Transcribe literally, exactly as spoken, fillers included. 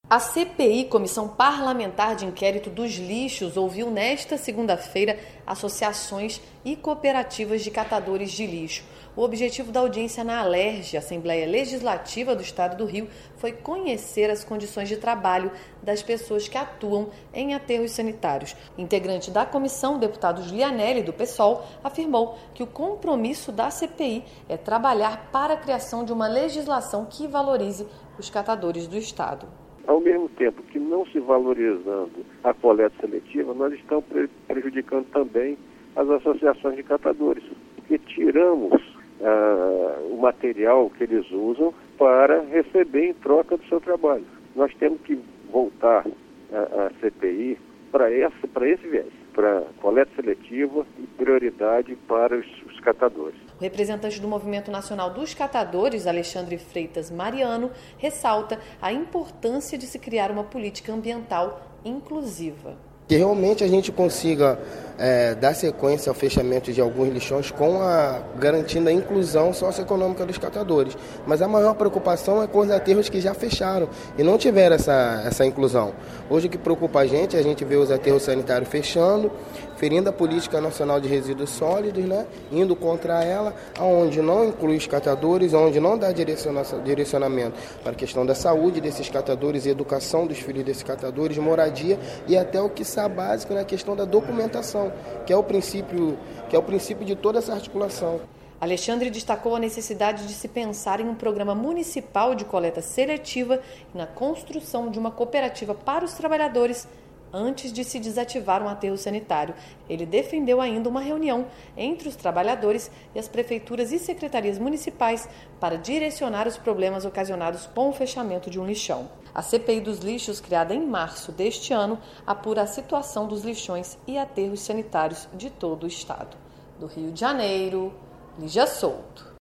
A C P I, Comissão Parlamentar de Inquérito dos Lixos, ouviu nesta segunda-feira associações e cooperativas de catadores de lixo. O objetivo da audiência na Alerj, Assembleia Legislativa do Estado do Rio, foi conhecer as condições de trabalho das pessoas que atuam em aterros sanitários. Integrante da comissão, o deputado Julianelli, do PSOL, afirmou que o compromisso da C P I é trabalhar para a criação de uma legislação que valorize os catadores do Estado. Ao mesmo tempo que não se valorizando a coleta seletiva, nós estamos prejudicando também as associações de catadores, porque tiramos ah, o material que eles usam para receber em troca do seu trabalho. Nós temos que voltar a, a C P I para esse, para esse viés, para coleta seletiva e prioridade para os, os catadores. O representante do Movimento Nacional dos Catadores, Alexandre Freitas Mariano, ressalta a importância de se criar uma política ambiental inclusiva. Que realmente a gente consiga é, dar sequência ao fechamento de alguns lixões com a garantindo a inclusão socioeconômica dos catadores. Mas a maior preocupação é com os aterros que já fecharam e não tiveram essa, essa inclusão. Hoje o que preocupa a gente é a gente ver os aterros sanitários fechando, ferindo a Política Nacional de Resíduos Sólidos, né, indo contra ela, onde não inclui os catadores, onde não dá direcionamento para a questão da saúde desses catadores, educação dos filhos desses catadores, moradia e até o que está básico na questão da documentação, que é o princípio, que é o princípio de toda essa articulação. Alexandre destacou a necessidade de se pensar em um programa municipal de coleta seletiva e na construção de uma cooperativa para os trabalhadores antes de se desativar um aterro sanitário. Ele defendeu ainda uma reunião entre os trabalhadores e as prefeituras e secretarias municipais para direcionar os problemas ocasionados com o fechamento de um lixão. A C P I dos lixos, criada em março deste ano, apura a situação dos lixões e aterros sanitários de todo o estado. Do Rio de Janeiro, Lígia Souto.